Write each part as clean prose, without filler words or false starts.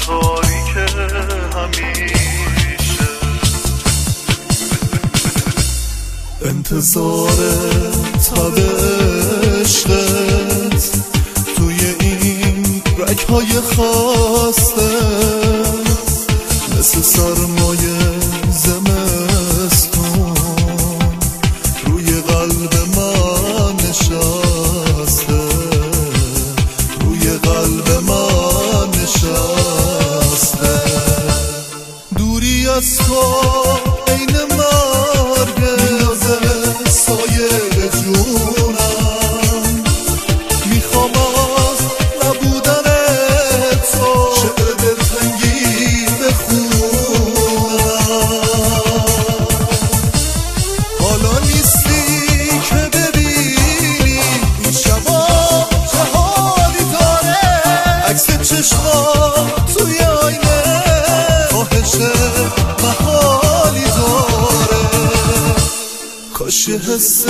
تاریک همیشه. انتظار تب عشقت توی این رگ‌های خاسته مثل سرمایه زمستون روی قلب من نشسته، روی قلب من نشسته. دوری از تو عین مرگه، میندازه سایه به جونم. میخوام از نبودن تو شعر دلتنگی بخونم. حالا نیستی که ببینی این شبا چه حالی داره، عکس چشمات توی آینه خواهش محالی داره. کاش یه حس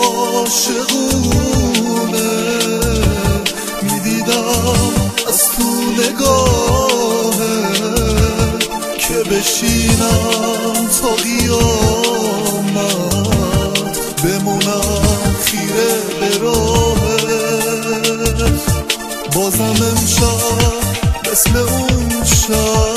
عاشقونه میدیدم از تو نگاهه که بشینم تا قیامت بمونم خیره به راهت. بازم امشب مثل اون شب